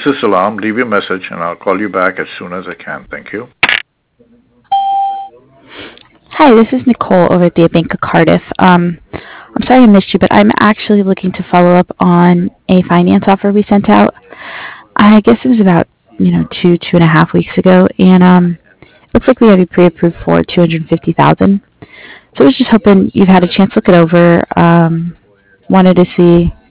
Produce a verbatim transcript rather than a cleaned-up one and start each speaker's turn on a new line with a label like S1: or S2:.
S1: This is Salam. Leave your message and I'll call you back as soon as I can. Thank you.
S2: Hi, this is Nicole over at the Bank of Cardiff. Um, I'm sorry I missed you, but I'm actually looking to follow up on a finance offer we sent out. I guess it was about, you know, two, two and a half weeks ago, and um, looks like we have you pre-approved for two hundred fifty thousand. So I was just hoping you've had a chance to look it over. Um, wanted to see